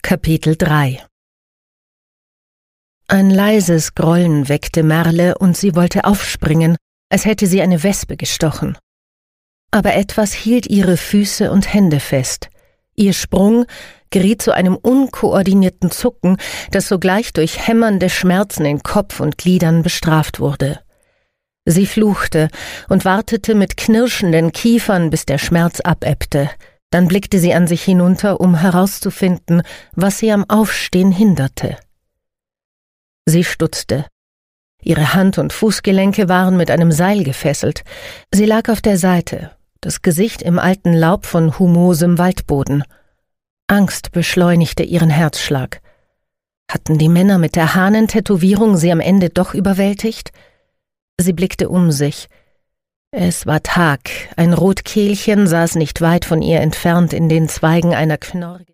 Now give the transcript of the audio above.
Kapitel 3. Ein leises Grollen weckte Merle, und sie wollte aufspringen, als hätte sie eine Wespe gestochen. Aber etwas hielt ihre Füße und Hände fest. Ihr Sprung geriet zu einem unkoordinierten Zucken, das sogleich durch hämmernde Schmerzen in Kopf und Gliedern bestraft wurde. Sie fluchte und wartete mit knirschenden Kiefern, bis der Schmerz abebbte. Dann blickte sie an sich hinunter, um herauszufinden, was sie am Aufstehen hinderte. Sie stutzte. Ihre Hand- und Fußgelenke waren mit einem Seil gefesselt. Sie lag auf der Seite, das Gesicht im alten Laub von humosem Waldboden. Angst beschleunigte ihren Herzschlag. Hatten die Männer mit der Hahnentätowierung sie am Ende doch überwältigt? Sie blickte um sich. Es war Tag. Ein Rotkehlchen saß nicht weit von ihr entfernt in den Zweigen einer knorrigen